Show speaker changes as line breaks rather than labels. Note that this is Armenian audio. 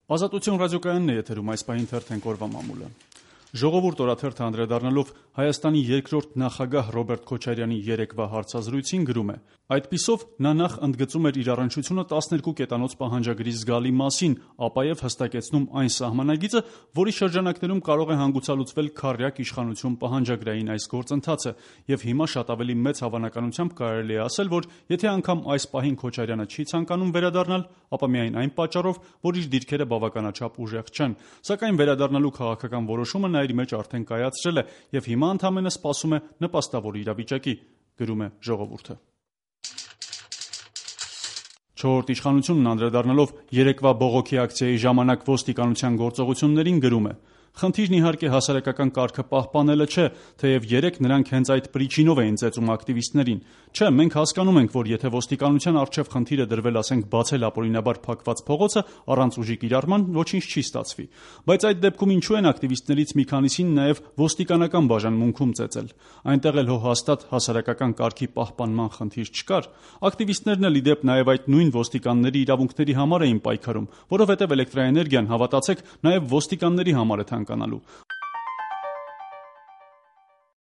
Ազատություն ռադիոկայանն է եթերում, այս պահին թերթենք օրվա մամուլը։ Ժողովուրդ օրաթերթը անդրադառնալով Հայաստանի երկրորդ նախագահ Ռոբերտ Քոչարյանի երեկվա հարցազրույցին գրում է. Այդպիսով նա նախ ընդգծում էր իր առնչությունը 12 կետանոց պահանջագրի զգալի մասին, ապա եւ հստակեցնում այն սահմանագիծը, որի շրջանակներում կարող է հանգուցալուծվել քառյակ իշխանություն պահանջագրային այս գործընթացը, եւ հիմա շատ ավելի մեծ հավանականությամբ կարելի է ասել, որ եթե անգամ այս պահին Քոչարյանը չի ցանկանում վերադառնալ, ապա միայն այն պատճառով, որ իր դիրքերը բավականաչափ ուժեղ չեն, սակայն վերադառնալու քաղաքական որոշումը նա իր մեջ արդեն կայացրել է եւ հիմա ընդամենը սպասում է նպաստավոր իրավիճակի, գրում է Ժողովուրդը։ Չորրորդ իշխանությունն անդրադառնալով երեկվա բողոքի ակցիայի ժամանակ ոստիկանության գործողություններին գրում է. Խնդիրն իհարկե հասարակական կարգը պահպանելը չէ, թեև երեկ նրանք հենց այդ պրիչինով էին ծեծում ակտիվիստներին։ Չէ, մենք հասկանում ենք, որ եթե ոստիկանության առջև խնդիր է դրվել, ասենք, բացել ապօրինաբար փակված փողոցը առանց ուժի կիրառման, ոչինչ չի ստացվի։ Բայց այդ դեպքում ինչու են ակտիվիստներից մի քանիսին նաև ոստիկանական բաժանմունքում ծեծել։ Այնտեղ էլ հո հաստատ հասարակական կարգի պահպանման խնդիր չկար։ Ակտիվիստներն էլ ի դեպ նաև այդ նույն ոստիկանների իրավունքների համար էին պայքարում, որովհետև էլեկտրաէներգիան, հավատացեք, նաև ոստիկանների համար է թանկանալու։